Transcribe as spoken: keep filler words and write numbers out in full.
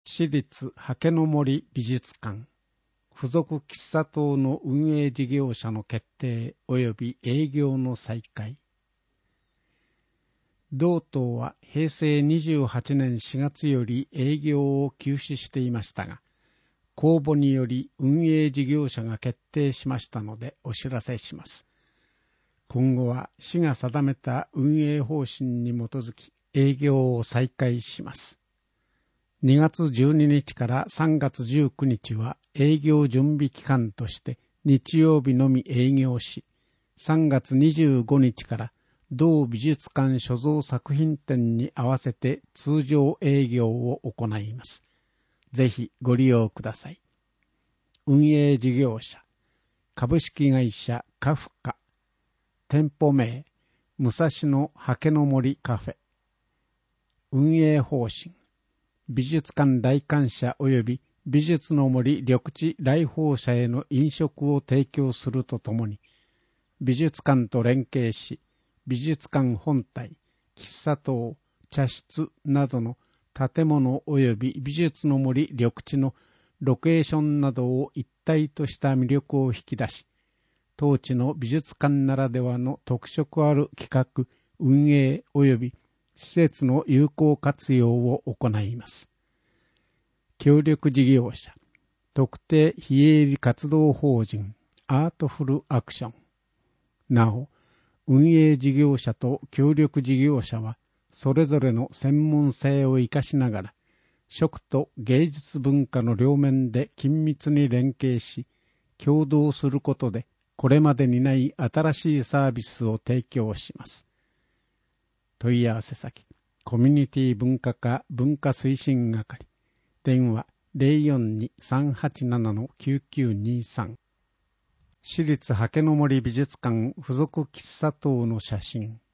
私立刷の森美術館、附属喫茶棟の運営事業者の決定及び営業の再開。同棟はへいせいにじゅうはちねんしがつより営業を休止していましたが、公募により運営事業者が決定しましたのでお知らせします。今後は市が定めた運営方針に基づき営業を再開します。にがつじゅうににちからさんがつじゅうくにちは営業準備期間として日曜日のみ営業し、さんがつにじゅうごにちから同美術館所蔵作品展に合わせて通常営業を行います。ぜひご利用ください。運営事業者、株式会社カフカ、店舗名、武蔵野刷の森カフェ。運営方針、美術館来館者及び美術の森緑地来訪者への飲食を提供するとともに、美術館と連携し、美術館本体、喫茶棟、茶室などの建物及び美術の森緑地のロケーションなどを一体とした魅力を引き出し、当地の美術館ならではの特色ある企画、運営及び施設の有効活用を行います。協力事業者、特定非営利活動法人アートフルアクション。なお、運営事業者と協力事業者はそれぞれの専門性を生かしながら、食と芸術文化の両面で緊密に連携し、協働することでこれまでにない新しいサービスを提供します。問い合わせ先、コミュニティ文化課文化推進係、電話 ゼロよんに さんはちなな きゅうきゅうにさん。市立刷の森美術館附属喫茶棟の写真。